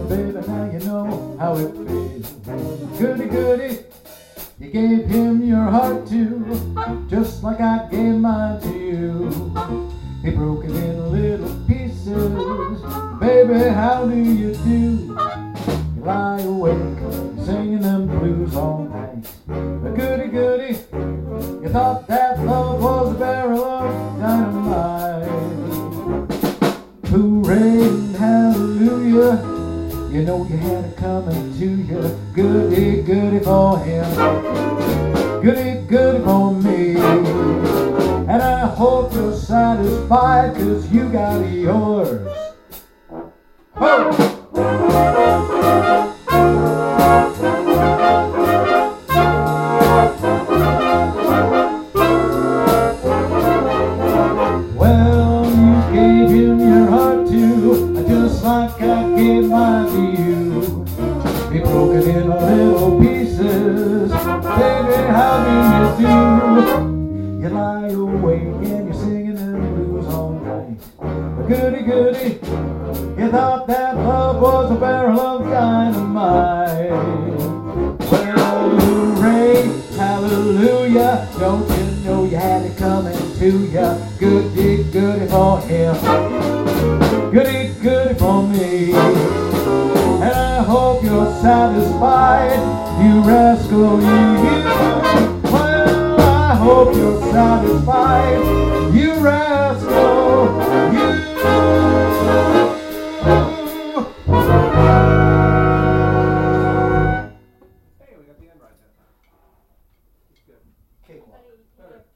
baby, now you know how it feels. Goody, goody, you gave him your heart too, just like I gave mine to you. He broke it in little pieces. Baby, how do you do? You lie awake, singing them blues all night. Goody, goody, you thought that love was a barrel of dynamite. Hooray and hallelujah, you know you had it coming to you. Goody, goody for him, goody, goody for me. And I hope you're satisfied, 'cause you got yours. Oh! Well, you gave him your heart too, just like I gave mine to you. He broke it in little pieces. Baby, how do you do? You lie awake and you're singing them blues all night. Goody, goody, you thought that love was a barrel of dynamite. Well, hooray, hallelujah, don't you know you had it coming to ya? Goody, goody for him, goody, goody for me. And I hope you're satisfied, you rascal, you. Well, I hope you're satisfied, you rascal, you. Hey, we got the end right that time. It's good. Cakewalk.